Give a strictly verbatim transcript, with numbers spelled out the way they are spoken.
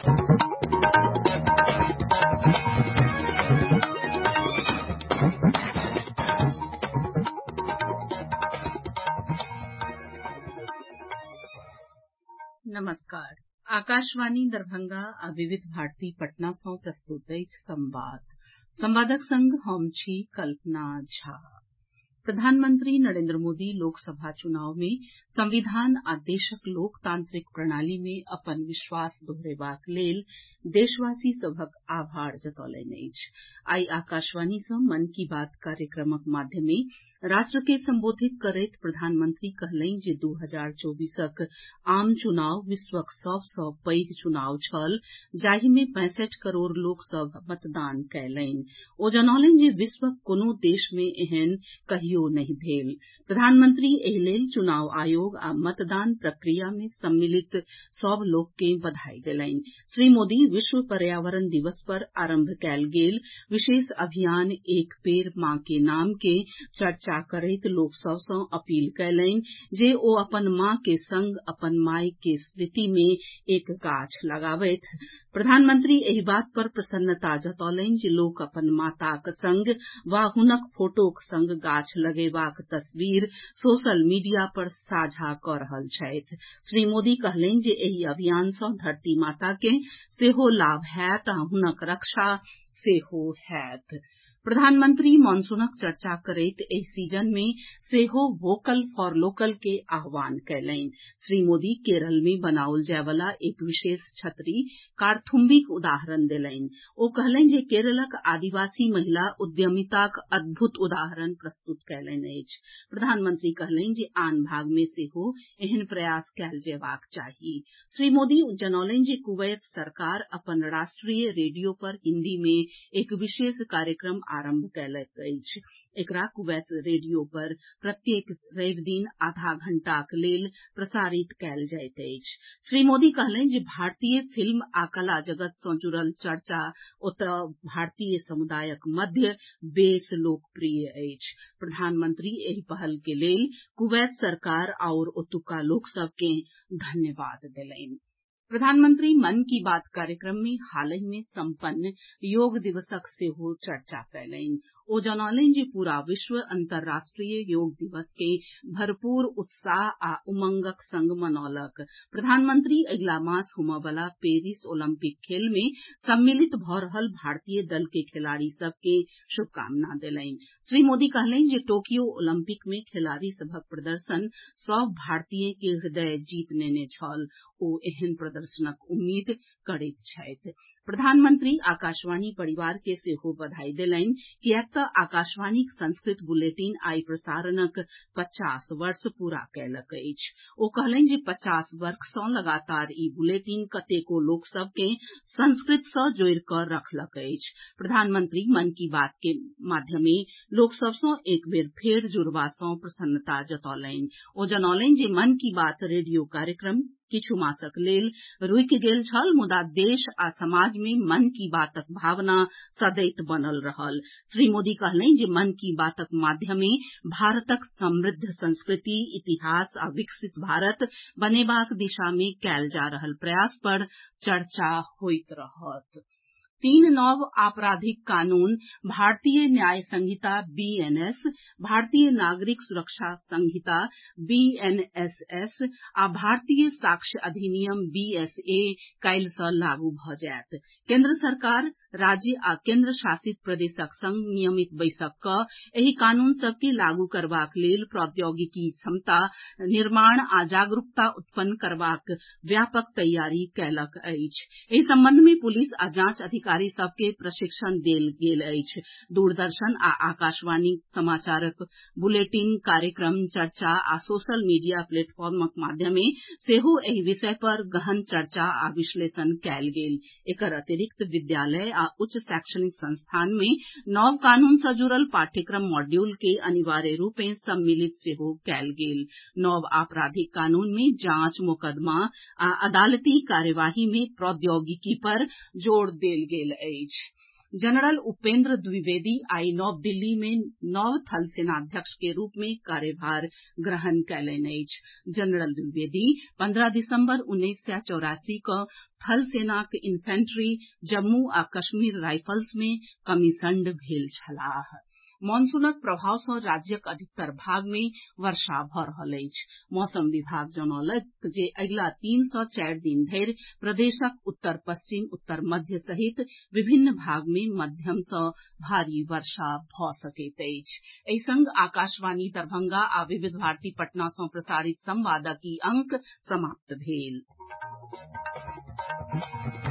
नमस्कार। आकाशवाणी दरभंगा आ विविध भारती पटना सँ प्रस्तुत अछि संवाद। संवादक संग हम छी कल्पना झा। प्रधानमंत्री नरेंद्र मोदी लोकसभा चुनाव मे संविधान आ देशक लोकतांत्रिक प्रणाली मे अपन विश्वास दोहरेबाक लेल देशवासी सभक आभार जतौलनि अछि। आइ आकाशवाणी सँ मन की बात कार्यक्रमक माध्यमे राष्ट्र के संबोधित करैत प्रधानमंत्री कहलनि जे दू हजार चौबीसक आम चुनाव विश्वक सभ सँ पैघ चुनाव छल, जाहि मे पैंसठि करोड़ लोक सभ मतदान कयलनि। ओ जनौलनि जे विश्वक कोनो देश मे एहन कहियो नहि भेल। प्रधानमंत्री एहि लेल चुनाव आयोग आ मतदान प्रक्रिया मे सम्मिलित सभ लोक के बधाई देलनि। श्री मोदी विश्व पर्यावरण दिवस पर आरंभ कयल गेल विशेष अभियान एक पेड़ मां के नाम के चर्चा करैत लोक सभ सँ अपील कयलनि जे ओ अपन मां के संग अपन माय के स्मृति मे एक गाछ लगावथि। प्रधानमंत्री एहि बात पर प्रसन्नता जतौलनि जे लोक अपन माताक संग वा हुनक फोटोक संग गाछ लगेबाक तस्वीर सोशल मीडिया पर साझा कऽ रहल छथि। श्री मोदी कहलनि जे एहि अभियान सँ धरती माता के सेहो लाभ होयत आ हुनक रक्षा सेहो होयत। प्रधानमंत्री मॉनसूनक चर्चा करैत एहि सीजन मे सेहो वोकल फॉर लोकल के आह्वान कयलनि। श्री मोदी केरल मे बनाओल जाय वाला एक विशेष छतरी कारथुम्बीक उदाहरण देलनि। ओ कहलनि जे केरलक आदिवासी महिला उद्यमिताक अद्भुत उदाहरण प्रस्तुत कयलनि अछि। प्रधानमंत्री कहलनि जे आन भाग मे सेहो एहन प्रयास कयल जयबाक चाही। श्री मोदी जनौलनि जे कुवैत सरकार अपन राष्ट्रीय रेडियो पर हिन्दी मे एक विशेष कार्यक्रम आरंभ कयलक अछि। एकरा कुवैत रेडियो पर प्रत्येक रवि दिन आधा घंटाक लेल प्रसारित कयल जाइत अछि। श्री मोदी कहलनि जे भारतीय फिल्म आ कला जगत सँ जुड़ल चर्चा ओतऽ भारतीय समुदायक मध्य बेस लोकप्रिय अछि। प्रधानमंत्री एहि पहल के लेल कुवैत सरकार आओर ओतुका लोक सभ के धन्यवाद देलनि। प्रधानमंत्री मन की बात कार्यक्रम मे हालहि मे संपन्न योग दिवसक सेहो चर्चा कयलनि। ओ जनौलनि जे पूरा विश्व अंतर्राष्ट्रीय योग दिवस के भरपूर उत्साह आ उमंगक संग मनौलक। प्रधानमंत्री अगिला मास होमय वला पेरिस ओलंपिक खेल मे सम्मिलित भऽ रहल भारतीय दल के खिलाड़ी सभ के शुभकामना देलनि। श्री मोदी कहलनि जे टोक्यो ओलंपिक मे खिलाड़ी सभक प्रदर्शन सभ भारतीय के हृदय जीत लेने छल। ओ एहन प्रदर्शनक उम्मीद करैत छथि। प्रधानमंत्री आकाशवाणी परिवार के सेहो बधाई देलनि, किएक तऽ आकाशवाणीक संस्कृत बुलेटिन आइ प्रसारणक पचास वर्ष पूरा कयलक अछि। ओ कहलनि जे पचास वर्ष सँ लगातार ई बुलेटिन कतेको लोक सभ के संस्कृत सँ जोड़ि कऽ रखलक अछि। प्रधानमंत्री मन की बात के माध्यमे लोक सभ सँ एक बेर फेर जुड़बा सँ प्रसन्नता जतौलनि। ओ जनौलनि जे मन की बात रेडियो कार्यक्रम किछु मासक लेल रुकि गेल छल, मुदा देश आ समाज मे मन की बातक भावना सदैत बनल रहल। श्री मोदी कहलनि जे मन की बातक माध्यमे भारतक समृद्ध संस्कृति, इतिहास आ विकसित भारत बनेबाक दिशा मे कयल जा रहल प्रयास पर चर्चा होइत रहत। तीन नव आपराधिक कानून भारतीय न्याय संहिता बीएनएस, भारतीय नागरिक सुरक्षा संहिता बीएनएसएस आ भारतीय साक्ष्य अधिनियम बीएसए काल्हि सँ लागू भऽ जायत। केंद्र सरकार राज्य आ केंद्र शासित प्रदेशक संग नियमित बैसक कऽ एहि कानून सभ के लागू करबाक लेल प्रौद्योगिकी क्षमता निर्माण आ जागरूकता उत्पन्न करबाक व्यापक तैयारी कयलक अछि। एहि संबंध मे पुलिस आ जांच अधिकारी सभ के प्रशिक्षण देल गेल अछि। दूरदर्शन आ आकाशवाणी समाचारक बुलेटिन, कार्यक्रम, चर्चा आ सोशल मीडिया प्लेटफॉर्मक माध्यमे सेहो एहि विषय पर गहन चर्चा आ विश्लेषण कयल गेल। एकर अतिरिक्त विद्यालय आ उच्च शैक्षणिक संस्थान मे नव कानून सँ जुड़ल पाठ्यक्रम मॉड्यूल के अनिवार्य रूपें सम्मिलित सेहो कयल गेल। नव आपराधिक कानून मे जांच, मोकदमा आ अदालती कार्यवाही मे प्रौद्योगिकी पर जोर देल गेल अछि। जनरल उपेंद्र द्विवेदी आई नव दिल्ली मे नव थल सेनाध्यक्ष के रूप में कार्यभार ग्रहण कयलनि अछि। जनरल द्विवेदी पंद्रह दिसंबर उन्नैस सय चौरासी कऽ थल सेनाक इन्फेंट्री जम्मू आ कश्मीर राइफल्स मे कमीशन्ड भेल छलाह। मॉनसूनक प्रभाव सँ राज्यक अधिकतर भाग मे वर्षा भऽ रहल अछि। मौसम विभाग जनौलक जे अगिला तीन सँ चारि दिन धरि प्रदेशक उत्तर पश्चिम, उत्तर मध्य सहित विभिन्न भाग मे मध्यम सँ भारी वर्षा भऽ सकैत अछि। एहि संग आकाशवाणी दरभंगा आ विविध भारती पटना सँ प्रसारित संवादक ई अंक समाप्त भेल।